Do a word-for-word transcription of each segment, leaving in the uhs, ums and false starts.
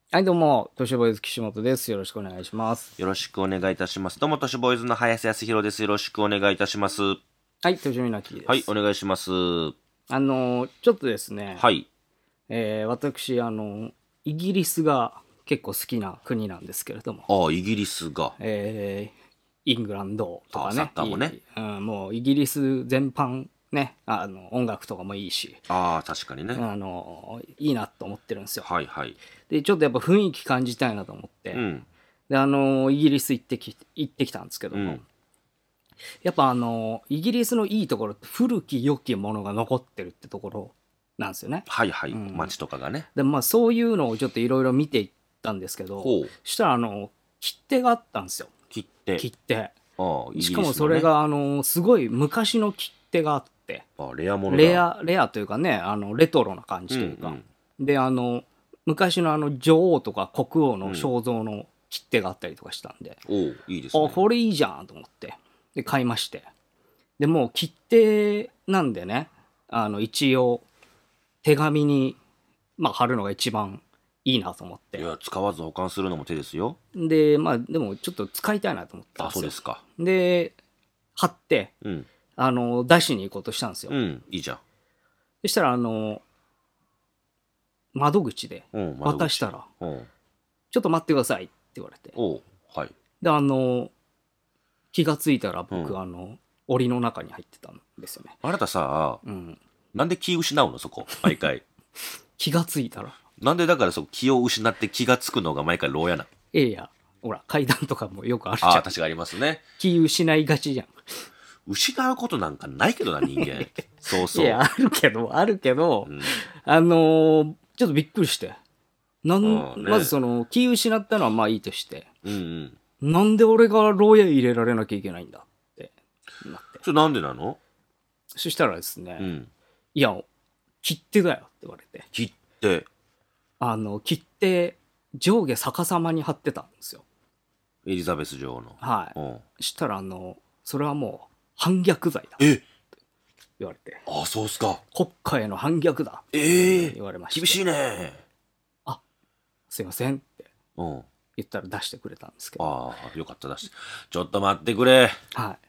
はい、どうも、都市ボーイズ岸本です。よろしくお願いします。 よろしくお願いいたします。どうも、都市ボーイズの林康弘です。よろしくお願いいたします。 はい、都市みなきではい、おす。 願いします。はあのー、ちょっとですね、 い。 えー私、あのー、イギリスが結構好きな国なんですけれども、 ああ、イギリスが。 えーイングランドとああ、サかね、 ッカーもね。 いいうん、もうイギリス全般ね、あの、音楽とかもいいし、 ああ、確かにね。 あのー、いいなと思ってるんですよ。 はいはい。 で、ちょっとやっぱ雰囲気感じたいなと思って、 うん、 で、あのー、イギリス行ってき、行ってきたんですけども、 うん。 やっぱあの、イギリスのいいところって古き良きものが残ってるってところなんですよね。 はいはい。街とかがね。 で、まあそういうのをちょっといろいろ見ていったんですけど、 ほう。 そしたらあの、切手があったんですよ。 切手。 切手。 ああ、イしギリスのね。 かもそれがあの、すごい昔の切手があって、 ああ、レアものだ。 レア、レアというかね、あの、レトロな感うんうじというか。 ん。 で、あの、昔のあの、女王とか国王のうん。 肖像の切手があったりとかしたんで、 おお、いいですあ、 ね。 これいいじゃんと思って。で、買いまして。でもう切手なんでね、あの一応手紙に、まあ、貼るのが一番いいなと思って。 いや、使わず保管するのも手ですよ。 で、まあでもちょっと使いたいなと思ったんあ、 ですよ。 そうですか。 で、貼って、 うん。 あの、出しに行こうとしたんですよ。 うん、いいじゃん。 そしたら、あの、窓口でうん、窓口。 渡したら、 うん。 ちょっと待ってくださいって言われて。 おう、はい。 で、あの、気がついたら僕、 うん。 あの、檻の中に入ってたんですよね。 あなたさ、 うん。 なんで気失うのそこ、毎回。 気がついたら、 なんでだからそ気を失って気がつくのが毎回牢屋な。 ええや、ほら、階段とかもよくあるじああ、 ゃん。 確かありますね。 気失いがちじゃん。 失うことなんかないけどな、人間。そういや、 そあるけど、あるけど、 う。うん。 あのーちょっとびっくりして。なん、 うんね。 まずその、気失ったのはまあいいとして、 うんうん。 なんで俺が牢屋入れられなきゃいけないんだってなって。 それなんでなの？ そしたらですね、 うん。 いや、切手だよって言われて。 切って、 あの、切手、上下逆さまに貼ってたんですよ。 エリザベス女王の。 はうん。 い。したら、あの、それはもう、反逆罪だってえ言われて。 あ、そうっすか。 国家への反逆だってええ言われまして。 厳しいね。 あ、すいませんってうん。 言ったら出してくれたんですけど。 ああ、よかっただし。ちょっと待ってくれ。 はい。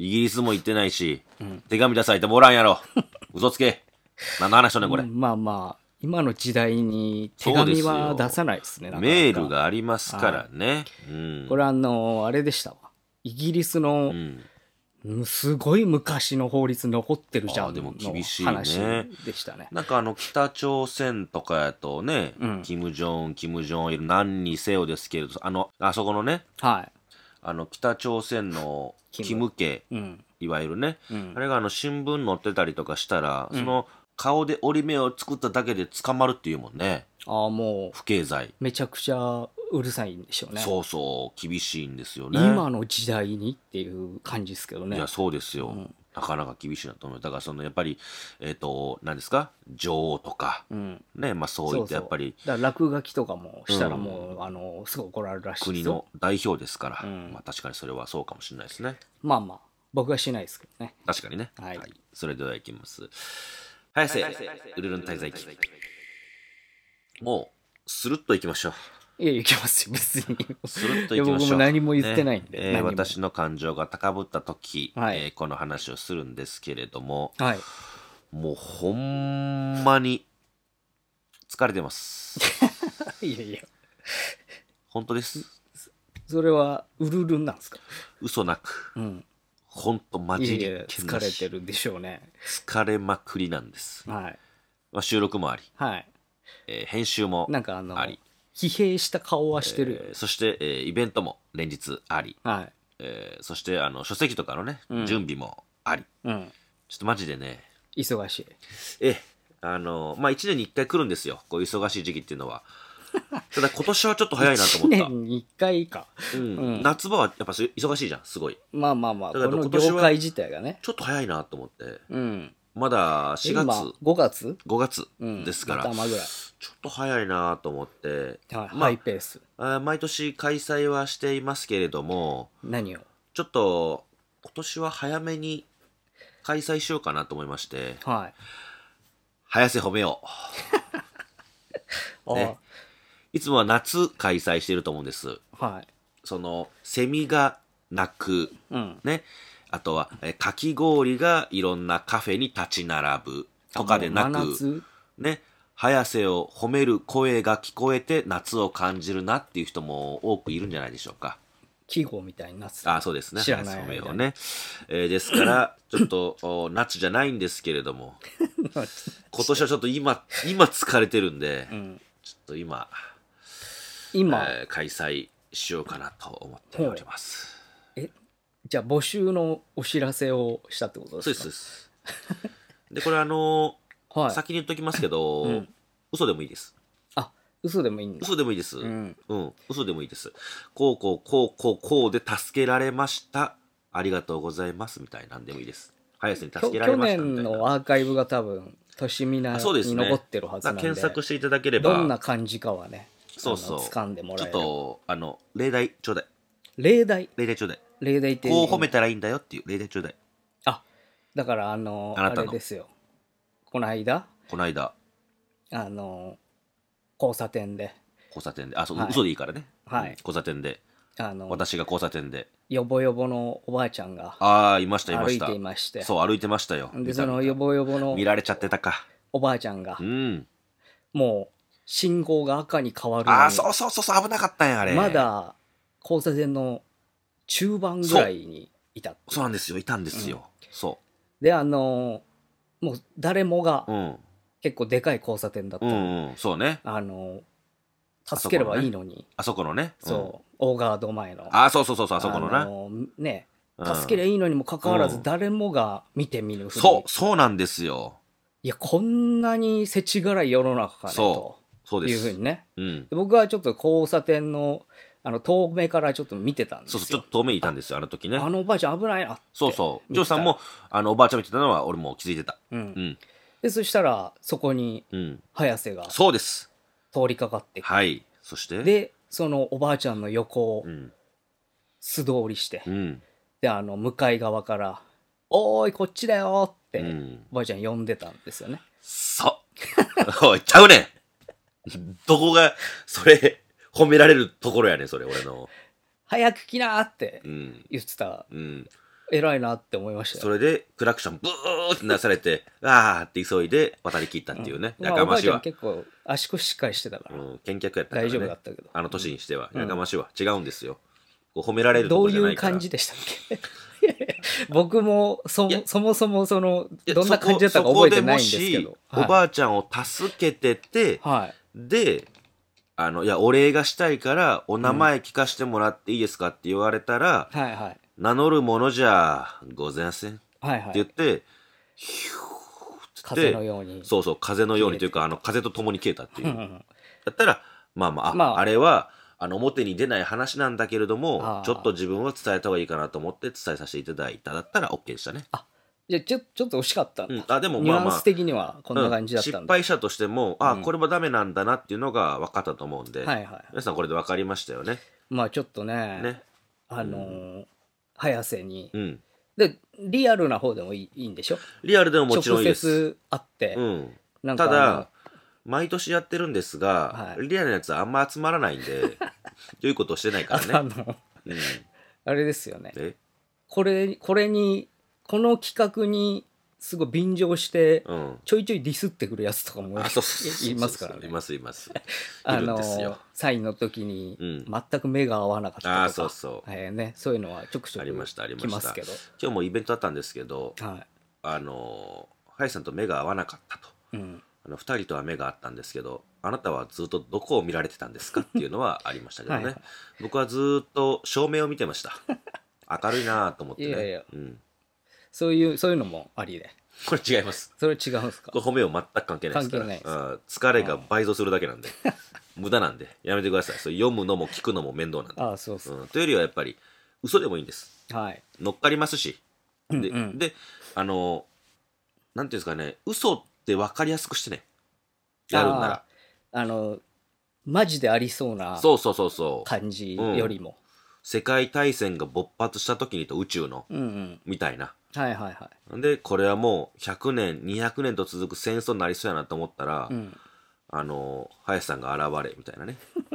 イギリスも行ってないし、 ん手紙出されてもおらんやろ。嘘つけ。何の話しとんねん、これ。 うんまあまあ、今の時代に手紙そうですよは出さないですね、なかなかメールがありますからね。うん。 これあの、あれでしたわ。イギリスの、 うん。 うんすごい昔の法律残ってるじゃああ、でもんの厳しい話ね。 でしたね。 なんかあの、北朝鮮とかやとね、 うんキム・ジョン、キム・ジョンいる何にせよですけれど、あの、あそこのね、 はい。 あの、北朝鮮のキムキム家、 うん。 いわゆるね、 うんあれがあの、新聞載ってたりとかしたら、その、顔で折り目を作っただけで捕まるっていうもんね。 ああ、もう、 不敬罪。 めちゃくちゃうるさいんでしょうね。 そうそう、厳しいんですよね。 今の時代にっていう感じですけどね。 いや、そうですよ。なかなか厳しいなと思う。だから、その、やっぱり、えっ、と、何ですか女王とか、 うん。 ね、まあそういったやっぱり、 だから落書きとかもしたらもう、あの、すぐ怒られるらしいですよ。 国の代表ですから、 んまあ確かにそれはそうかもしれないですね。 まあまあ、僕はしないですけどね。 確かにね。 はいそれではいきます。早瀬、ウルルン滞在記。もう、スルッといきましょう。 いや、いきますよ、別に。 スルッといや、 いきましょう。 僕も何も言ってないんで。 ねえー何も私の感情が高ぶった時、 はいえーこの話をするんですけれども、 はい。 もうほんまに疲れてます。 いやいや、 本当です。 それは、うるるんなんですか？ 嘘なく。 うん。 ほんとマジいやいや、 で疲れてるでしょうね。 疲れまくりなんです。 はい。 まあ、収録もあり、 はい。 えー編集もなんかあのあり、、 疲弊した顔はしてるよ。 えーそして、えーイベントも連日あり、 はい。 えーそしてあの書籍とかのね、準備もあり、 うん。 ちょっとマジでね、 忙しい。 え、あの、まあ、一年に一回来るんですよ。こういう忙しい時期っていうのは。ただ今年はちょっと早いなと思 1 った。 年にいっかいか。 うん。夏場はやっぱそ忙しいじゃん、すごい。 まあまあまあ、こだからの今年は業界自体がね。 ちょっと早いなと思って。 うん。 まだしがつ、 今、ごがつごがつうん。 ですから、 頭ぐらい。 ちょっと早いなと思って。 はい、 まハイペース。 あ、あ毎年開催はしていますけれども、 何をちょっと今年は早めに開催しようかなと思いまして、 はい。 早瀬褒めよう。 あねいつもは夏開催してると思うんです。 はいそのセミが鳴く、 うんね、あとはえかき氷がいろんなカフェに立ち並ぶとかでな真く、 夏ね、早瀬を褒める声が聞こえて夏を感じるなっていう人も多くいるんじゃないでしょうか。 季語みたいになってあ、そうですね。 知らない早瀬褒め間にをね。えーですからちょっとお夏じゃないんですけれども、今年はちょっと今今疲れてるんで、 うんちょっと今、 今、 えー開催しようかなと思っております。 えじゃあ募集のお知らせをしたってことそうでですか？ そうです。でこれあのーはい先に言っときますけど、 うん嘘でもいいです。 あ嘘でもいいんだ。 嘘でもいいです。 ううんん、嘘でもいいです。こうこうこうこうこうで助けられました。ありがとうございますみたいなんでもいいです。早瀬にきょ助けられ去ましたみたいな。 年のアーカイブが多分としみなあ、そうですね。 に残ってるはずなんで、 検索していただければ。 どんな感じかはねそうそう。 あの掴んでもらちょっえれば。 とあの例題ちょうだい。 例題例題ちょうだい。 例題ってこう褒めたらいいんだよっていう例題ちょうだい。 あだからあのああなたのれですよ、この間この間あの交差点で交差点で、あ、そう、 はい嘘でいいからね。 はいうん交差点で、 あの私が交差点で。 よぼよぼのおばあちゃんがああ、いましたいま歩いした。 ていまして、 そう歩いてましたよ。 で見た見たそのよぼよぼの見られちゃってたか。 おばあちゃんがうん。 もう信号が赤に変わるのにああ、そうそうそうそう、危なかったんや、あれ。 まだ交差点の中盤ぐらいにいたっていうそうなんですよ、いたんですよ。そであのもう誰もがう。うん。 結構でかい交差点だったうの、 んうん、そうね。 あの助ければいいのにあそこのね。 そう大ガード前のうん。ああ、そうそうそうそう、あそこのな。 のねうん助けりゃいいのにもかかわらずうん誰もが見て見ぬふり、 そう、そうなんですよ。 いやこんなに世知辛い世の中かねそとそうです。 いうふうにねうん。 で僕はちょっと交差点のあの遠目からちょっと見てたんですよ。 そうそう、ちょっと遠目にいたんですよ、あの時ね。 あのおばあちゃん危ないなってそうそう。 見てたジョーさんも、あの、おばあちゃん見てたのは、俺も気づいてた。 うんうん。 でそしたらそこにうん。 早瀬がそうです。 通りかかってきて、 はい。そして、 でそのおばあちゃんの横をうん。 素通りして、 うん。 であの向かい側から「おーいこっちだよ」って、 うんおばあちゃん呼んでたんですよね。 そう。おい、ちゃうねん。どこが、それ、褒められるところやねん、それ、俺の。 早く来なーってうん。 言ってた、 うん。 偉いなって思いましたよ。 それで、クラクション、ブーってなされて、あーって急いで渡り切ったっていうね。 まあ、おばあちゃんやかましいわ。 結構足腰しっかりしてたから、 うん。見客やったからね。 大丈夫だったけどあの年にしては。 うんやかましいわ。違うんですよ。こう褒められるとどうころじゃないいうから。 感じでしたっけ僕もそいやそもそもそのいやどんな感じだったかそこ覚えてないんですけど、 そこでもしおばあちゃんを助けてて、 はい、 で、あの、いや、お礼がしたいから、お名前聞かせてもらっていいですかって言われたら、 はいはいはい名乗るものじゃございませんってはいはい言って、ヒューって風のようにそうそう、風のようにというか、あの、風と共に消えたっていうう。 んうんだったら、まあまあ、あ,、 まああれは、あの、表に出ない話なんだけれどもあ、ーちょっと自分は伝えた方がいいかなと思って伝えさせていただいた。だったら OK でしたね。 じゃあちょちょっと惜しかったんだ、 うん、あ、でもニュまあまあアンス、的にはこんな感じだったんだ、 うん失敗したとしても、あ、 うんこれもダメなんだなっていうのが分かったと思うんで、 はいはい皆さんこれで分かりましたよね。 まあちょっとねね。 あのー早瀬にうん。 でリアルな方でもいいいいんでしょ。 リアルでももちろんいい直です。 接会って、 うん。 なんかあのただ、毎年やってるんですが、 はいリアルなやつはあんま集まらないんで、良いことをしてないかあとあらね。 のうん。 あれですよね、 えこれこれにこの企画にすごい便乗してうん。 ちょいちょいディスってくるやつとかもあ、そうそうそうそう。 いますからねいますいます。いあるんですのよ。 サインの時にうん全く目が合わなかったとか、 あーそうそうえーね、そういうのはちょくちょくありましたありました来ますけど、 今日もイベントだったんですけど、 はあの、林さんと目が合わなかったと。 いうん、 あのふたりとは目があったんですけど、あなたはずっとどこを見られてたんですかっていうのはありましたけどね。 はいはい僕はずっと照明を見てました。明るいなと思ってね。 いやいやうん、 そういうそういうのもありで、 これ違います。 それ違うんですか。 これ褒めを全く関係ないですから。 関係ないですうん疲れが倍増するだけなんで。無駄なんで。やめてください。それ読むのも聞くのも面倒なんで。 ああそうそう、 うん、というよりはやっぱり嘘でもいいんです。 はい、 乗っかりますし。で、 うんうんであの、なんていうんですかね、嘘って分かりやすくしてね。やるんなら。 あーあのマジでありそうなそうそうそうそう。 感じよりも、 世界大戦が勃発した時にと宇宙のうん、うんみたいな。 はいはいはい、 でこれはもうひゃくねんにひゃくねんと続く戦争になりそうやなと思ったら、 うん、 あの林さんが現れみたいなね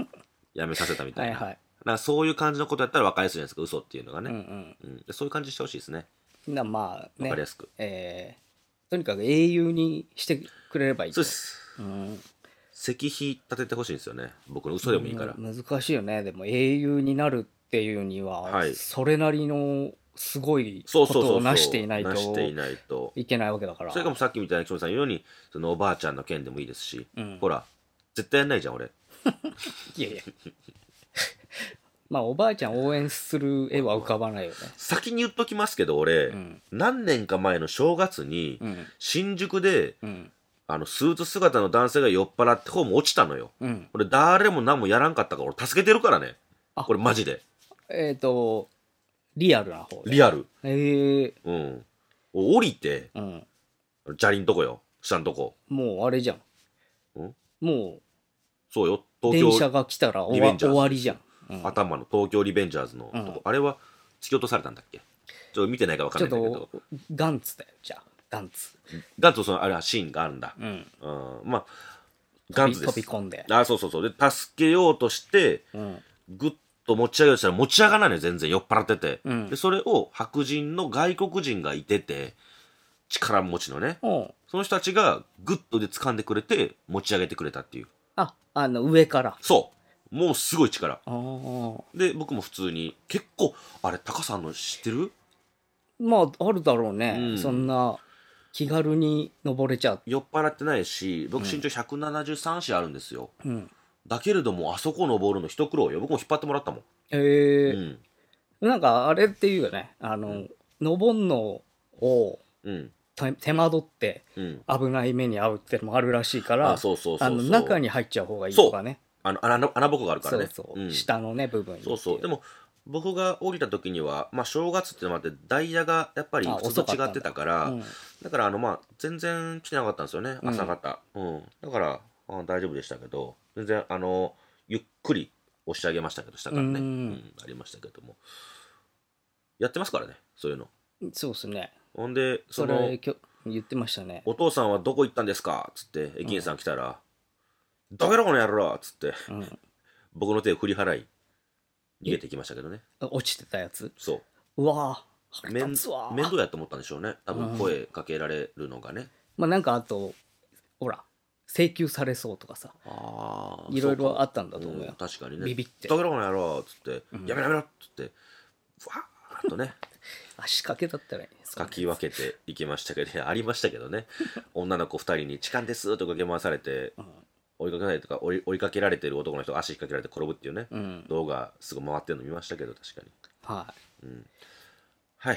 やめさせたみたいな。 はいはい。 なんかそういう感じのことやったら分かりやすいじゃないですか、嘘っていうのがね。 うんうんうんでそういう感じしてほしいですね。 なまあね分かりやすく。 えーとにかく英雄にしてくれればいいと。 そうです。 うん石碑立ててほしいんですよね。僕の嘘でもいいから。 うん難しいよね。でも英雄になるっていうには、 はいそれなりのすごいそうそうことをそうそう。 成していないなしていとないと。 いけないわけだから。 それかもさっきみたいな岸本さん言うように、そのおばあちゃんの件でもいいですし、 うんほら、絶対やんないじゃん、俺。 いやいやまあおばあちゃん応援する絵は浮かばないよね。 先に言っときますけど、俺、 ん何年か前の正月に、 うん新宿で、 うんあの、スーツ姿の男性が酔っ払ってホーム落ちたのよ。 うん俺、誰も何もやらんかったから、俺助けてるからね。 あこれマジで。 えっ、とリアルな方で。 リアル。 ええうん。降りて、 うん砂利んとこよ。下んとこ。 もうあれじゃん。 んもそうよ。 う東京、 電車が来たら終わリベンジャーズ終わりじゃん。うん頭の東京リベンジャーズのとこ。 うんあれは突き落とされたんだっけ？ちょっと見てないか分かちょっんないんだけど。 とガンツだよじゃあガンツ。 ガンツそのあれはシーンがあるんだ。 うんうん。まあ、ガンツです。 飛び込んで。 あ、そうそうそう。で、助けようとして、 うんぐっと持ち上げようとしたら持ち上がらないのよ、全然酔っ払ってて。 うんで、それを白人の外国人がいてて、力持ちのね。 うんその人たちがグッとで掴んでくれて、持ち上げてくれたっていう。 ああの上から。 そう。もうすごい力。 ああで、僕も普通に、結構、あれ、タカさんの知ってる？ まああるだろうね、 うんそんな気軽に登れちゃう。 酔っ払ってないし、僕身長ひゃくななじゅうさんセンチあるんですよ。 うんだけれども、あそこ登るの一苦労よ。僕も引っ張ってもらったもん。 えうん。 ーなんかあれっていうよねあの、登んのをうん。 手手間取ってうん。 危ない目に遭うってのもあるらしいからあ、そうそうそうそう。 あの中に入っちゃう方がいいとかね。 あの穴の穴ぼこがあるからね。 そうそう、 ん下のね部分にそうそう。でも、僕が降りた時には、まあ、正月っていうのもあって、ダイヤがやっぱりあ普通と違ってたから、 うんだから、あの、まあ、全然来てなかったんですよね、 うん朝方。うん。だから、あ大丈夫でしたけど、全然、あの、ゆっくり押し上げましたけど、下からね。 ううんん、ありましたけども。やってますからね、そういうの。 そうですねほんで、そそのれ、きょ言ってましたね。 お父さんはどこ行ったんですかつって、駅員さん来たら、どけろこの野郎つって、 うん僕の手を振り払い、逃げてきましたけどね。 落ちてたやつそう。 うわぁ面腹立つわ面倒やと思ったんでしょうね。多分声かけられるのがね。 まあなんかあとほら請求されそうとかさああ。 いろいろあっったんだと思うよ、 確かにね。 ビビってどけろこの野郎つって、 うんやめろやめろっつって、ふわーっとね、 足掛けだったらいいねそんなかき分けていきましたけど、いやありましたけどね。女の子ふたりに痴漢ですとかけ回されて、追いかけられてとか追い追いかけられてる男の人が足引っ掛けられて転ぶっていうね、 うん動画すごい回ってるの見ましたけど、確かに。 ははい。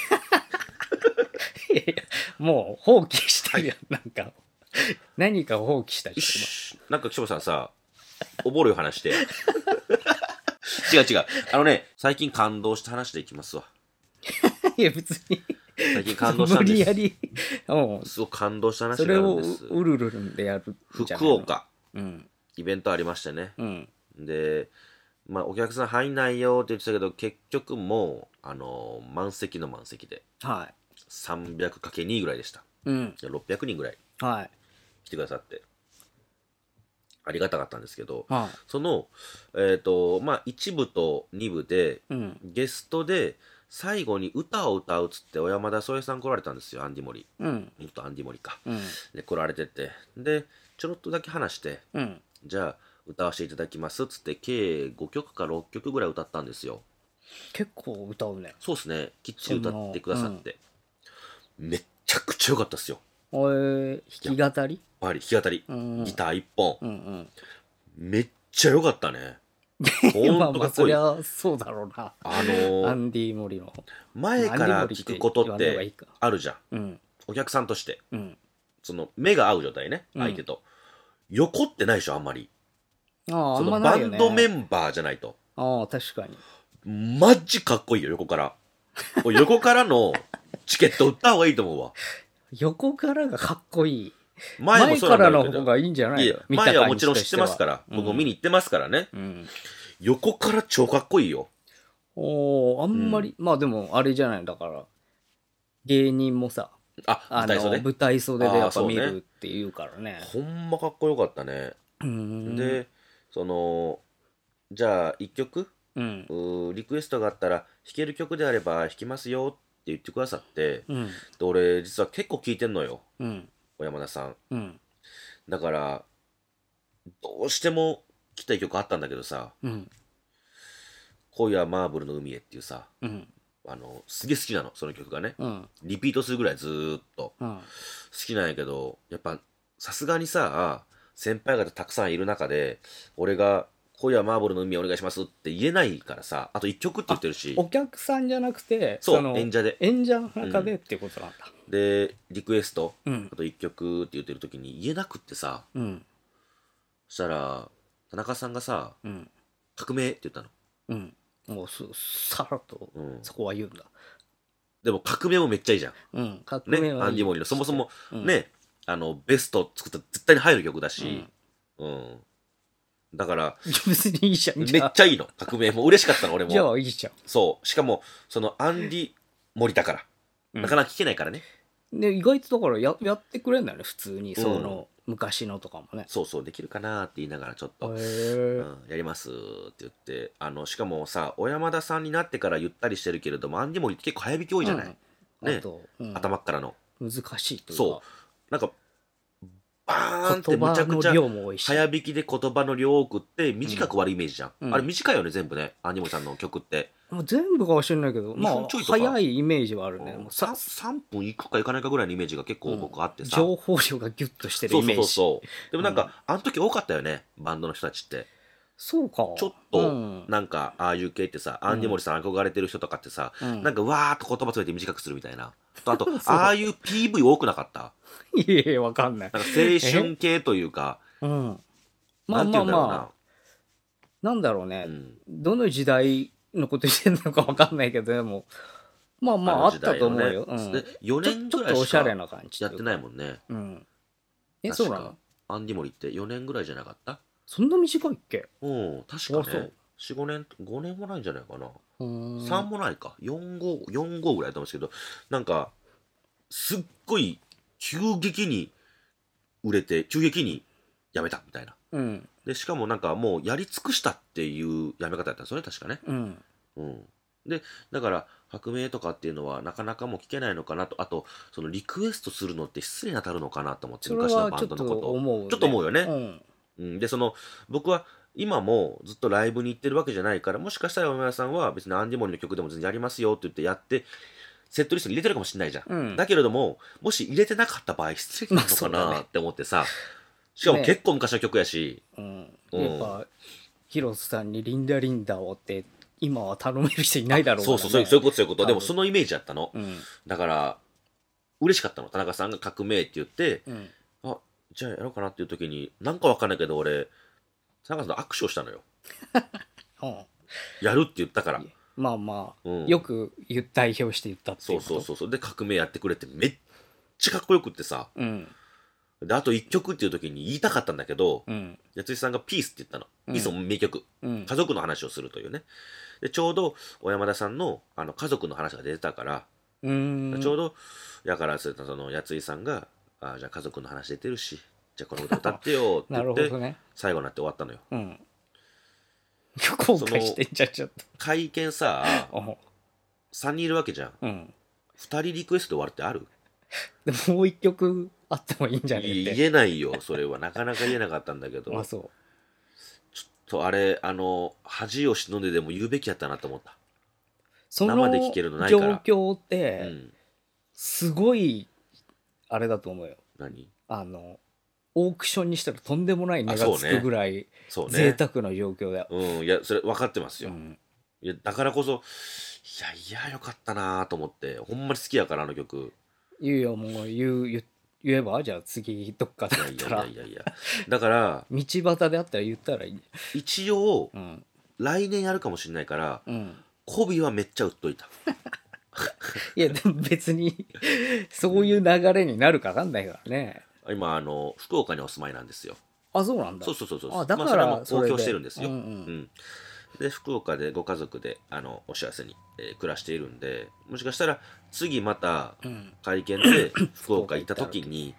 いいやいやもう放棄してるよ、なんか何かを放棄したりしてしなんか岸本さんさ、おもろい話して。違う違う。あのね、最近感動した話でいきますわ。 ますいや別に最近感動した無んです。 理やりうんすごく感動した話それをがあるんです。 うるるるんでやるんじゃないの。 福岡、 うんイベントありましてね。 うんで、まあ、お客さん入んないよって言ってたけど、結局もう、あのー満席の満席で、 はさんびゃくかけるに ぐらいでした。 いうんじゃろっぴゃくにんぐらいはい来てくださって、ありがたかったんですけど、 はその、えっ、と、まあ、いち部とに部で、 いうんゲストで、最後に歌を歌うっつって小山田宗恵さん来られたんですよ、アンディモリ。 うん元アンディモリか。 うんで、来られてて。で、ちょろっとだけ話して、 うんじゃあ、歌わせていただきますっつって、計ごきょくかろっきょくぐらい歌ったんですよ。 結構歌うね。 そうですね、きっちり歌ってくださって。めっちゃくちゃ良かったですよ。 おえ弾き語りやはり弾き語り、 うんギターいっぽん、 うんうんめっちゃ良かったね。ほまあんとかっこいい。 まあそりゃそうだろうな。 あのーアンディ・モリの。 前から聞くことっアンディモリって言わない方がいいてかあるじゃん。 うんお客さんとして。 うん。 その、目が合う状態ね、 うん相手と。横ってないでしょ、あんまり。 あああんそのまないよね。 バンドメンバーじゃないと。 ああ確かに。 マジかっこいいよ、横から。これ横からのチケット売った方がいいと思うわ。 横からがかっこいい。 前もそう前からなんだけど。 の方がいいんじゃないいやの見た前は感じもちろん知ってますから。 としては僕も見に行ってますからね。 うん。 横から超かっこいいよ。 おおあんまり、まあでもあれじゃないだから芸人もさあ、 あの舞台袖。 舞台袖でやっぱ見あーそうねるって言うからね。 ほんまかっこよかったね。 うん。 で、その、 じゃあいっきょくうんうーリクエストがあったら弾ける曲であれば弾きますよって言ってくださって、 うんで俺実は結構聴いてんのよ、 うん小山田さん。 うんだからどうしても聴きたい曲あったんだけどさ、 うん今夜はマーブルの海へっていうさ、 うんあのすげえ好きなの、その曲がね。 うんリピートするぐらいずーっとうん好きなんやけど、やっぱさすがにさ、先輩方たくさんいる中で俺が今夜はマーブルの海へお願いしますって言えないからさ、あといっきょくって言ってるし、 お客さんじゃなくてそうの演者で演者の中でっていうことなんだ。 でリクエストうんあといっきょくって言ってる時に言えなくってさ、 うんそしたら田中さんがさうん革命って言ったの。 うんもうすさらっとうんそこは言うんだ。 でも革命もめっちゃいいじゃんうん革ね、 命はいいアンディモリのそもそもうんね、あのベスト作ったら絶対に入る曲だし、うんだから別にいいじゃん。 めじゃあっちゃいいの、革命も嬉しかったの俺じゃも。 あいいじゃん。 そうしかもそのアンディモリだから、 うんなかなか聞けないからね。 で意外とだからややってくれんだよね普通にその、昔のとかもね。 そうそうできるかなって言いながらちょっと、 へえうん、やりますって言って、あのしかもさ小山田さんになってからゆったりしてるけれどもアンディモリって結構早弾き多いじゃない、ねあと、うん頭っからの難しいというかそうなんかバーンって言葉のむちゃくちゃ量も多いし。 早弾きで言葉の量多くって短く終わるイメージじゃん、 うんあれ短いよね全部ね、アンディモリさんの曲ってもう全部かもしれないけどまあにふんちょいとか早いイメージはあるね。もうさささんぷんいくかいかないかぐらいのイメージが結構僕あってさ、 情報量がギュッとしてるそうそうイメージ。 そうそうでもなんか、あの時多かったよねバンドの人たちって。 そうか。 ちょっうとんなんかああいう系ってさ、アンディモリさん憧れてる人とかってさ、 うんなんかわーっと言葉詰めて短くするみたいなとあとそうああいう ピーブイ 多くなかった、 いやいやわかんない。 なんか青春系というか、 うん。まあなんて言うんだろうな、 まあまあなんだろうね、 うんどの時代のこと言ってんのかわかんないけどでもまあまああったと思うよ。うん、 でよねんちょちょっとぐらいしかおしゃれな感じやってないもんね。 うん。え確かそうなの？ アンディモリってよねんぐらいじゃなかった？ そんな短いっけ？ うん確かねあそうよん、ごねんごねんもないんじゃないかな、 うーんさんもないかよん、ご、よん、ごぐらいだと思うんですけど、なんかすっごい急激に売れて急激にやめたみたいな。 うんでしかもなんかもうやり尽くしたっていうやめ方だったんですよね確かね。 うんうんでだから革命とかっていうのはなかなかもう聞けないのかなと、あとそのリクエストするのって失礼に当たるのかなと思って、 それ昔のバはちょっとンドのことを思う、ね、 ちょっと思うよね。 うんうん、でその僕は今もずっとライブに行ってるわけじゃないから、もしかしたら山田さんは別にアンディモリの曲でも全然やりますよって言ってやってセットリストに入れてるかもしれないじゃん、 うんだけれどももし入れてなかった場合失礼なのかまあそうだねなって思ってさ、しかもね結構昔の曲やし、 うん、 うんやっぱ広瀬さんに「リンダリンダを」って今は頼める人いないだろうから、ね、 そうそうそういうそういうことそういうこと多分でもそのイメージやったの、 うんだから嬉しかったの、田中さんが革命って言って、 うんあじゃあやろうかなっていう時になんかわかんないけど俺田中さんと握手をしたのよ、 うんやるって言ったから。 まあまあ、 うんよく言代表して言ったっていそううこと。 そうそうそうで革命やってくれてめっちゃかっこよくってさ、 うんであといっきょくっていう時に言いたかったんだけど、 うんやついさんがピースって言ったの、 うんピースも名曲、 うん家族の話をするというね。でちょうど小山田さんのあの家族の話が出てたから、 うーんちょうどやからそのやついさんがあじゃあ家族の話出てるしじゃあこの歌歌ってよってな言って、 るほどね。 最後になって終わったのよ。 うん後悔してんじゃんちょっ会見さと。 さんにんいるわけじゃん、 うんふたりリクエストで終わるってある？ でももう一曲あってもいいんじゃねえって。 言えないよそれはなかなか言えなかったんだけど、 まあそうちょっとあれあの恥を忍んででも言うべきやったなと思った。 その生で聴けるのない状から況っうてんすごいあれだと思うよ。 何あのオークションにしたらとんでもない値がつあそうねくぐらいそうね贅沢な状況だよ。 うんいやそれ分かってますよ、 うんいやだからこそいやいやよかったなと思って、ほんまに好きやからあの曲。 いやいやもう言う言う言えばじゃあ次どっかでいやいやいあったらやいやいやだから道端であったら言ったらいい。 一応うん来年やるかもしれないからうん媚びはめっちゃ売っといた。 いやでも別にそういう流れになるか分かんないからね。 今あの福岡にお住まいなんですよ。 あそうなんだ。 そうそうそうそうあだからまあ、それはもう公それで表してるんですよ。 うんうんうんで福岡でご家族であのお幸せに、えー暮らしているんで、もしかしたら次またうん会見で福岡行った時に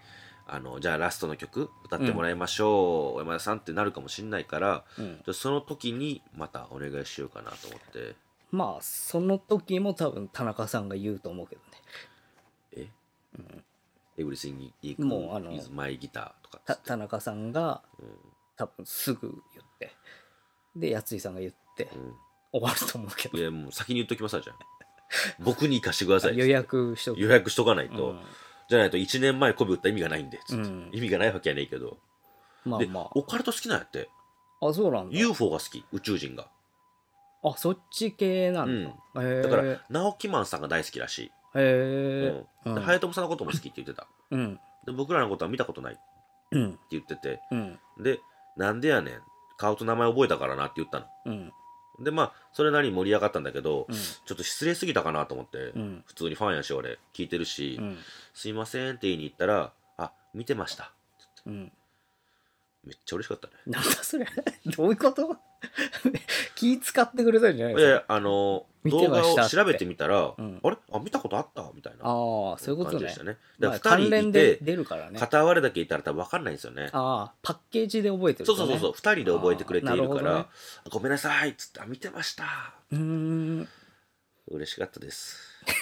あのじゃあラストの曲歌ってもらいましょう、 うん、 山田さんってなるかもしんないから、 うん、 じゃその時にまたお願いしようかなと思って。 まあその時も多分田中さんが言うと思うけどね。 え、 うん、 Everything もうあの is my guitar とかた田中さんが、 うん、 多分すぐ言ってでやついさんが言って、うん、終わると思うけど。 いやもう先に言っときますわじゃあ僕に行かしてください予約しとく予約しとかないと、 うん、 じゃないといちねんまえコビ打った意味がないんでつって、うん、意味がないわけやねえけど、 まあまあ、 でオカルト好きなんやって。 あ、そうなんだ。 ユーフォー が好き、宇宙人が。 あ、そっち系なんだ、 うん、 へだから直木マンさんが大好きらしい。 へえ、 うん、で隼人さんのことも好きって言ってた、うん、で僕らのことは見たことないって言ってて、うん、でなんでやねん顔と名前覚えたからなって言ったの、うん、でまあそれなりに盛り上がったんだけど、うん、ちょっと失礼すぎたかなと思って、うん、普通にファンやし俺聞いてるし、うん、すいませんって言いに行ったらあ見てましたって言って、うん、めっちゃ嬉しかったね。 なんだそれどういうこと気使ってくれたんじゃないですか。いやあの動画を調べてみたら、うん、あれあ見たことあったみたいな。 ああそういうことね。 でしたね。 だからふたりいて出るからね。 片割れだけいたら多分分かんないんですよね。 ああパッケージで覚えてる、ね、 そうそうそうそうふたりで覚えてくれているから、ね、ごめんなさいっつってあ見てました。うーん嬉しかったです。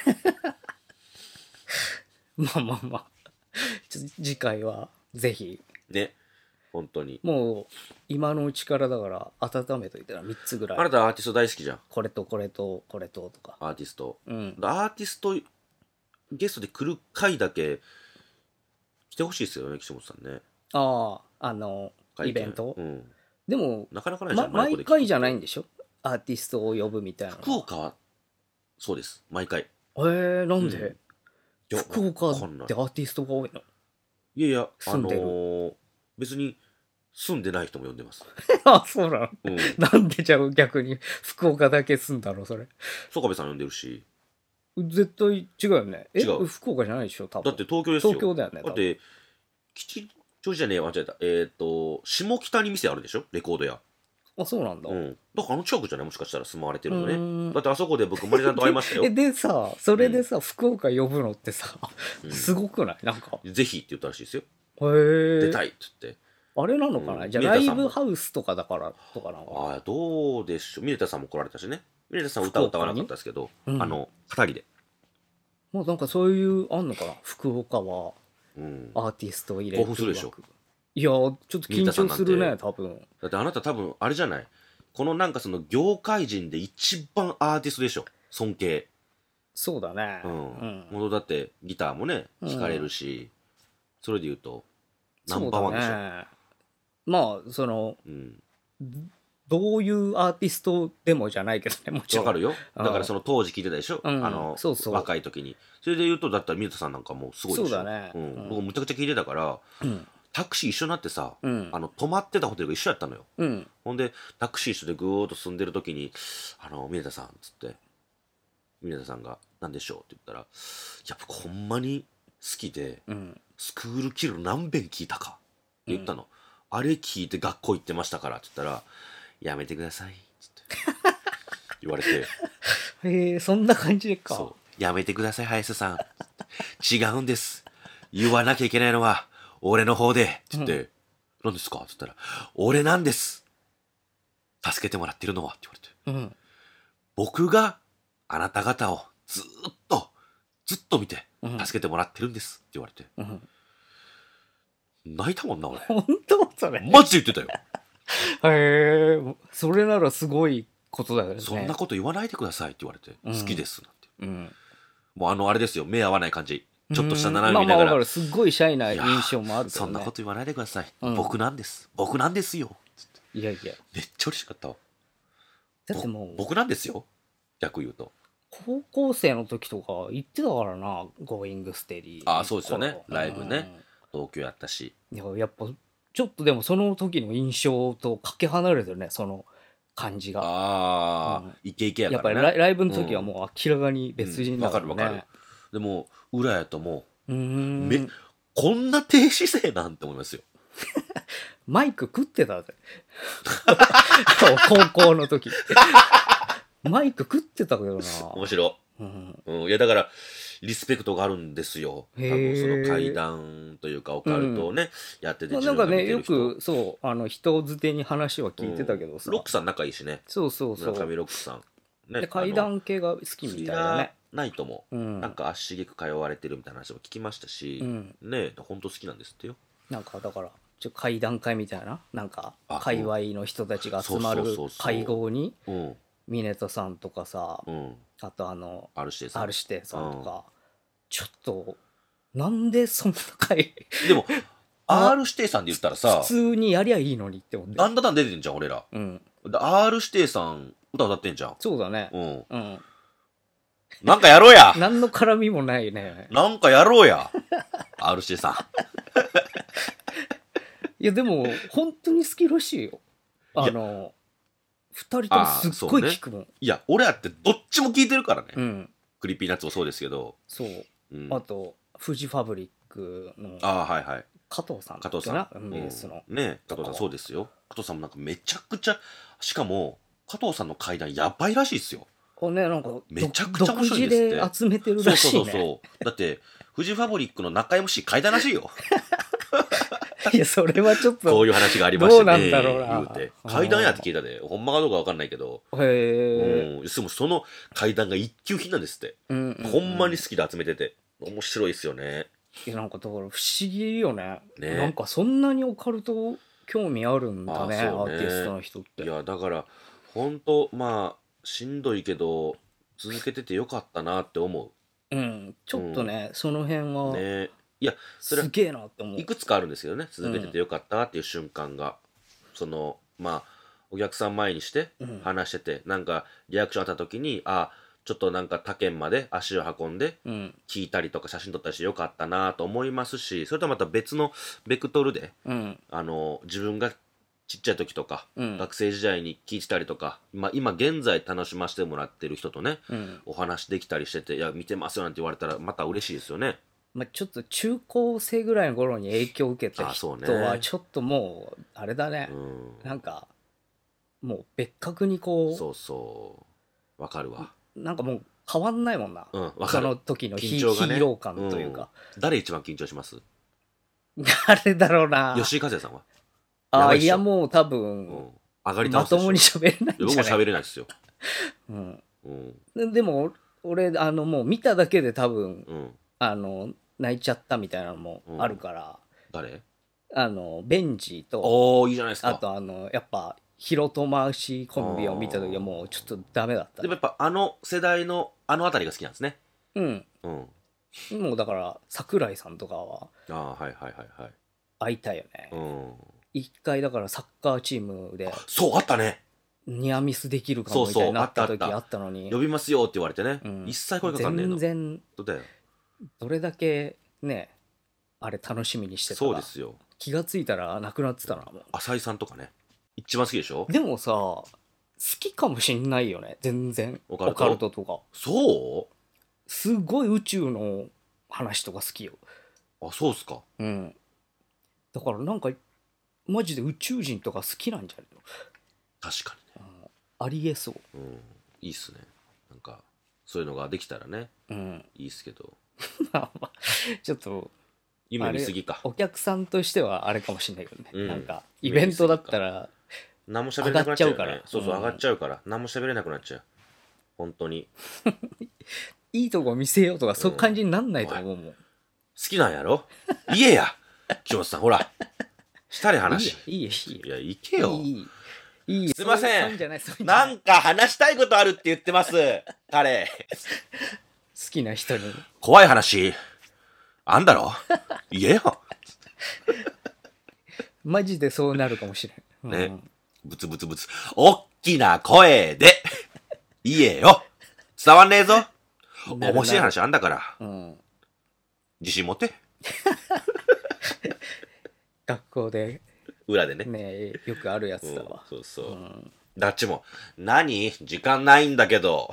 まあまあまあ次回はぜひね本当にもう今のうちからだから温めといたらみっつぐらい。 あなたアーティスト大好きじゃん。 これとこれとこれととかアーティスト、 うん、 アーティストゲストで来る回だけ来てほしいですよね岸本さんね。 あああのイベント、うん、でもなかなかないじゃん、 ま、毎回じゃないんでしょアーティストを呼ぶみたいな。 福岡はそうです毎回。 へえなんで、うん、福岡ってアーティストが多いの。 いやいやあのー、別に住んでない人も呼んでます。 あそうなの、うん、なんでじゃあ逆に福岡だけ住んだのそれ。 曽我部さん呼んでるし。 絶対違うよね。え違う福岡じゃないでしょ多分。 だって東京ですよ。 東京だよね。 だって吉祥寺じゃねえ間違えたえっ、ー、と下北に店あるでしょレコード屋。 あそうなんだ、 うん、だからあの近くじゃないもしかしたら住まわれてるのね。だってあそこで僕マリさんと会いましたよ。 えでさそれでさ、うん、福岡呼ぶのってさ、うん、すごくないなんかぜひって言ったらしいですよ。 へえ出たいって言って。 あれなのかな、うん、じゃあライブハウスとかだからとかなのかな。 ああどうでしょう。ミネタさんも来られたしね。ミネタさん歌歌わなかったですけど、うん、あのふたりでもうなんかそういうあんのかな福岡は、うん、アーティストを入れる。 興奮するでしょ。 いやちょっと緊張するね多分。 だってあなた多分あれじゃないこのなんかその業界人で一番アーティストでしょ尊敬。 そうだね。 うん。うん、だってギターもね弾かれるし、うん、それで言うとナンバーワンでしょ。ね、 まあその、うん、どういうアーティストでもじゃないけどねもちろん。 わかるよ。だからその当時聞いてたでしょ。うん、あのそうそう若い時に。それで言うとだったら水田さんなんかもうすごいでしょ。 そうだね。 うん、僕むちゃくちゃ聞いてたから。うんタクシー一緒になってさ、うん、あの泊まってたホテルが一緒やったのよ、うん、ほんでタクシー一緒でぐーっと住んでる時に「あの峰田さん」っつって峰田さんが「何でしょう?」って言ったら「やっぱほんまに好きで、うん、スクールキル何遍聞いたか」って言ったの、うん、あれ聞いて学校行ってましたからって言ったら「やめてください」っつって言われてへえそんな感じでか。 そうやめてください林さん違うんです言わなきゃいけないのは俺の方でって言って、うん、何ですかって言ったら俺なんです助けてもらってるのはって言われて、うん、僕があなた方をずっとずっと見て助けてもらってるんですって言われて、うん、泣いたもんな俺。 本当それマジで言ってたよ。 へえそれならすごいことだよね。 そんなこと言わないでくださいって言われて、うん、好きですなんて、うん、もうあのあれですよ目合わない感じちょっとした斜め見ながら、まあまあすごいシャイな印象もあるけど、ね、 そんなこと言わないでください、うん、僕なんです僕なんですよいやいやめっちゃ嬉しかったわ。 だってもう僕なんですよ逆言うと高校生の時とか行ってたからなゴーイングステディ。 ああそうですよねライブね、うん、東京やったし。 いややっぱちょっとでもその時の印象とかけ離れてるねその感じが。 ああ、うん、イケイケやからね。 やっぱりライブの時はもう明らかに別人だからね、 わ、うん、かるわかる。でも裏やともうめこんな低姿勢なんて思いますよ。 マイク食ってたぜ高校の時マイク食ってたけどな。 面白い、うんうん、いやだからリスペクトがあるんですよ多分その階段というかオカルトをね、うん、やってて、 まあ、なんかねよくそうあの人づてに話は聞いてたけどさ、 うん、ロックさん仲いいしね。 そうそうそう、 村上ロックさん、ね、 で怪談系が好きみたいだね。 ナイトも、 うん、 なんか足しげく通われてるみたいな話も聞きましたし、うん、ね本当好きなんですってよ。 なんかだからちょ怪談会みたいななんか界隈の人たちが集まる会合に峰田さんとかさ、うん、あとあの R 指定さん R 指定さんとか、うん、ちょっとなんでそんな会でも R 指定さんで言ったらさ普通にやりゃいいのにって思って、 だんだん出てんじゃん俺ら、うん、R 指定さん歌歌ってんじゃん。 そうだね、うん、うん、 なんかやろうや何の絡みもないね。 なんかやろうやR 指定さんいやでも本当に好きらしいよ。あのふたりともすっごい聞くもん、ね、 いや俺らってどっちも聞いてるからね、うん、クリーピーナッツもそうですけど、 そう、うん、あとフジファブリックのあ、はいはい、 加藤さん加藤さん、 うん、ベースのね加藤さんそうですよ。加藤さんもなんかめちゃくちゃ、しかも加藤さんの怪談やばいらしいですよ。 これねなんかめちゃくちゃ面白いですって。 独自で集めてるらしいね。 そうそうそうだってフジファブリックの中 エムシー 怪談らしいよいやそれはちょっとこういう話がありましたね。 どうなんだろうな。 言うて怪談やって聞いたで、ほんまかどうかわかんないけど、 へえ、 うん、その怪談が一級品なんですって、うんうんうん、ほんまに好きで集めてて面白いですよね。 いやなんかだから不思議よ ね, ねなんかそんなにオカルト興味あるんだ ね, ねアーティストの人って。 いやだからほんとまあしんどいけど続けててよかったなって思う。 うんちょっとね、うん、その辺はね、 いやそれすげえなって思う。 いくつかあるんですけどね、続けててよかったなっていう瞬間が、うん、そのまあお客さん前にして話してて、うん、なんかリアクションあった時にあちょっとなんか他県まで足を運んで聞いたりとか写真撮ったりしてよかったなと思いますし、それとまた別のベクトルで、うん、あの自分がちっちゃい時とか、うん、学生時代に聞いてたりとか、まあ、今現在楽しませてもらってる人とね、うん、お話できたりしてて、いや見てますよなんて言われたらまた嬉しいですよね。 まあ、ちょっと中高生ぐらいの頃に影響を受けた人はちょっともうあれだね、うん、なんかもう別格にこうそうそうわかるわ、 なんかもう変わんないもんな、うん、その時のヒ、ね、ヒーロー感というか、 うん、誰一番緊張します？ 誰だろうな。 吉井和也さんは？ あいやもう多分、うん、 上がりまともに喋れないんじゃない？ 僕も喋れないですよ、 うんうん、でも俺あのもう見ただけで多分、うん、あの泣いちゃったみたいなのもあるから、 うん、誰？ あのベンジとおーいいじゃないですか。 あとあのやっぱヒロトマシコンビを見た時はもうちょっとダメだった。 でもやっぱあの世代のあのあたりが好きなんですね。 うん、うん、もうだから桜井さんとかはあはいはいはいはい会いたいよね。うん一回だからサッカーチームでそうあったね、 ニアミスできるかもみたいになった時あったのに、 呼びますよって言われてね、うん、一切声かかんねえの。 全然だよどれだけねあれ楽しみにしてたらそうですよ。 気がついたらなくなってたな。もう浅井さんとかね一番好きでしょ。 でもさ好きかもしんないよね全然オカルト、オカルトとか。 そうすごい宇宙の話とか好きよ。 あそうっすか。 うんだからなんかマジで宇宙人とか好きなんじゃないの？ 確かにね、 うん、ありえそう、 うん、いいっすね。なんかそういうのができたらね、うん、いいっすけどちょっと夢見すぎか。 お客さんとしてはあれかもしれないけどね、うん、なんかイベントだったら何も喋れなくなっちゃうよね。上がっちゃうから。そうそう、上がっちゃうから、うん、何も喋れなくなっちゃう本当にいいとこ見せようとか、うん、そういう感じになんないと思うもん。好きなんやろ言えや岸本さんほらしたり話いいよいいよいいよ。 いや行けよ。いいいいすいません。なんか話したいことあるって言ってます彼好きな人に怖い話あんだろ言えよマジでそうなるかもしれんね、 うん、ブツブツブツおっきな声で言えよ。伝わんねえぞ。面白い話あんだから、うん、自信持って学校で裏でねねよくあるやつだわ、 うん、そうそう、うん、ダッチも何時間ないんだけど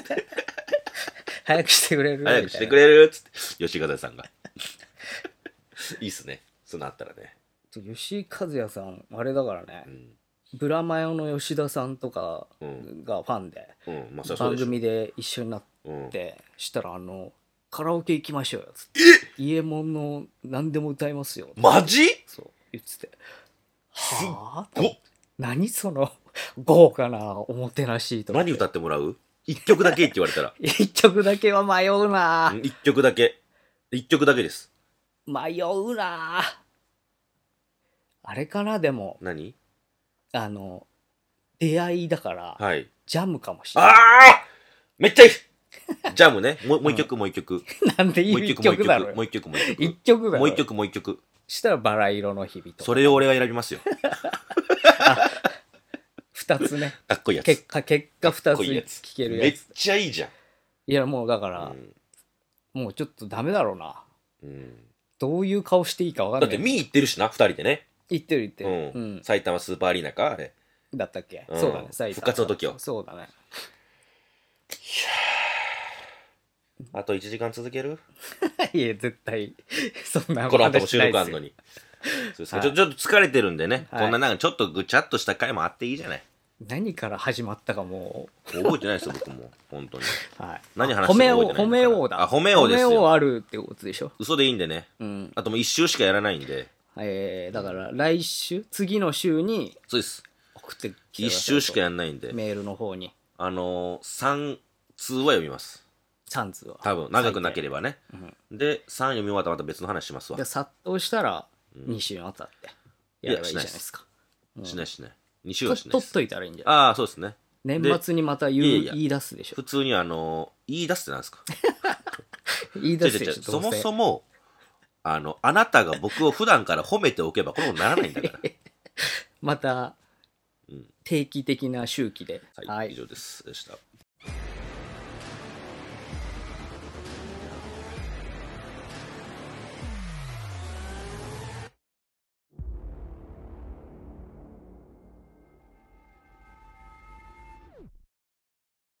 早くしてくれる早くしてくれるっつって吉川さんがいいっすねそうなったらね。 吉井和也さんあれだからね、うん、ブラマヨの吉田さんとかがファンで、うんうんまあ、番組で一緒になって、うん、したらあのカラオケ行きましょうよつって家物の何でも歌いますよマジ？ そう言っててはあ何その豪華なおもてなしと何歌ってもらう？一曲だけって言われたら一曲だけは迷うな一曲だけ一曲だけです。 迷うなあれかなでも何？ あの出会いだから、 はい、 ジャムかもしれない。 ああめっちゃいいジャムね。もう、もう一曲、もう一曲。 なんでいい一曲だろもう一曲、もう一曲。 一曲だろもう一曲、もう一曲。 したらバラ色の日々と。 それを俺が選びますよ。 二つね。 かっこいいやつ。 結果、結果二つ聞けるやつ。 めっちゃいいじゃん。 いや、もうだから、うん、もうちょっとダメだろうな。うん、どういう顔していいか分かんない。 だって見に行ってるしな、二人でね。 行ってる行ってる。 うん。埼玉スーパーアリーナか、あれ。 だったっけ、うん、そうだね、埼玉。 復活の時を。 そうだね。 あといちじかん続ける？ いや、絶対、そんなこの後も収録あんのに。そうですか、はい、ちょ、ちょっと疲れてるんでね、はい、こんななんかちょっとぐちゃっとした回もあっていいじゃない。 何から始まったかもう。覚えてないですよ、僕も。本当に。 はい。 何話しても覚えてない。 褒め王だ。 あ、褒め王ですよ。 褒め王あるってことでしょ。 嘘でいいんでね。うん。あともう一週しかやらないんで。 えー、だから来週、次の週に。 そうです。 送ってきて一週しかやらないんで。 メールの方に。 あのー、さん通は読みます。 さん通は。 多分、長くなければね。うん、で、さん読み終わったらまた別の話しますわ。 で、殺到したら、に週にわたってやればいいじゃないですか。 しないしない。に週はしない取っといたらいいんじゃない？ ああ、そうですね。 年末にまた言う、いやいや言い出すでしょ。 普通にあの、言い出すってなんですか？ 言い出すでしょ。 そもそも、あの、あなたが僕を普段から褒めておけばこのことならないんだから。 また、定期的な周期で。 はい、はい、以上です。でした。